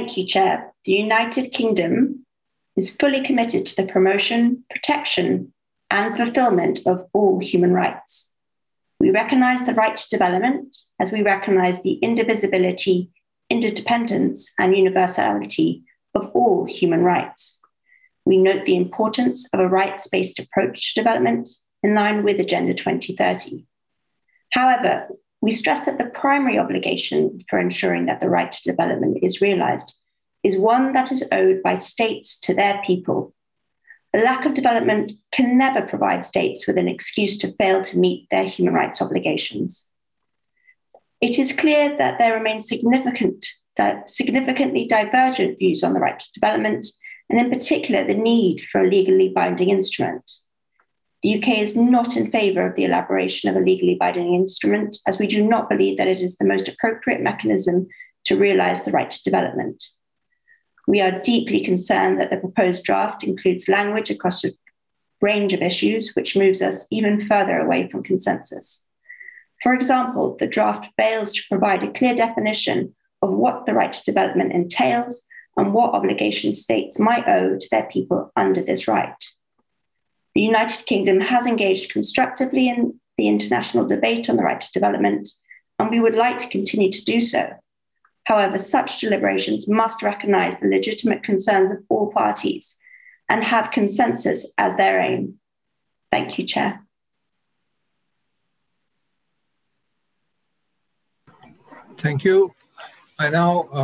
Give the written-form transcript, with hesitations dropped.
Thank you, Chair. The United Kingdom is fully committed to the promotion, protection, and fulfilment of all human rights. We recognise the right to development as we recognise the indivisibility, interdependence, and universality of all human rights. We note the importance of a rights-based approach to development in line with Agenda 2030. However, we stress that the primary obligation for ensuring that the right to development is realised is one that is owed by states to their people. The lack of development can never provide states with an excuse to fail to meet their human rights obligations. It is clear that there remain significantly divergent views on the right to development, and in particular, the need for a legally binding instrument. The UK is not in favour of the elaboration of a legally binding instrument, as we do not believe that it is the most appropriate mechanism to realise the right to development. We are deeply concerned that the proposed draft includes language across a range of issues, which moves us even further away from consensus. For example, the draft fails to provide a clear definition of what the right to development entails and what obligations states might owe to their people under this right. The United Kingdom has engaged constructively in the international debate on the right to development, and we would like to continue to do so. However, such deliberations must recognise the legitimate concerns of all parties and have consensus as their aim. Thank you, Chair. Thank you. I now